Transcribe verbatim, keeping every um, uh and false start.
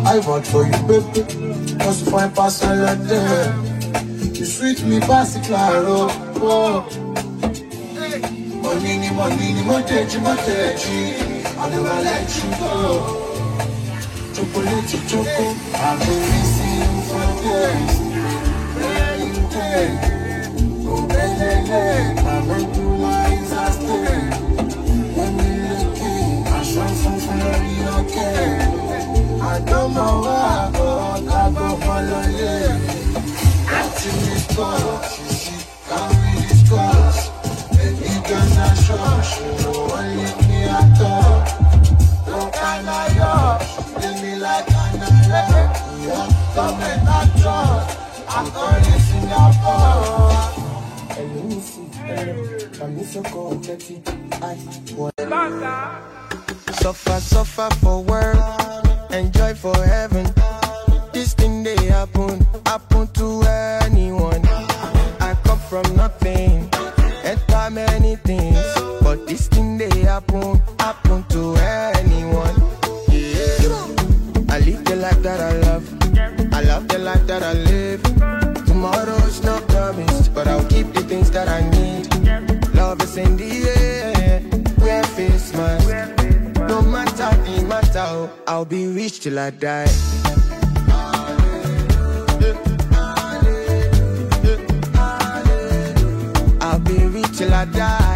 I vote for you, baby. Cause you find pass a lot there. You sweet me, pass it, claro. Oh. Money, ni money, ni moteji, moteji. I'll never let you go. Chocolate, choco. I've been missing you for days. Where you take? Oh, baby, I went through my eyes, I stay. When we looking, I shine some very okay. I don't know why, but I go follow you. Watching this cause, you see, can't really scores. Baby, girl, not sure, she know I leave me at all. No kind of yours, leave me like an alert. Yeah, come and not trust, I'm gonna sing your phone. Let me see, I'm so cold, let's see, I want. Suffer, suffer for work, enjoy for heaven. This thing they happen, happen to anyone. I come from nothing, enter many things, but this thing they happen, happen to anyone. Yeah. I live the life that I love, I love the life that I live. Tomorrow's not promised, but I'll keep the things that I need. Love is in the air, wear face mask. No matter the matter, I'll be rich till I die. I'll be rich till I die.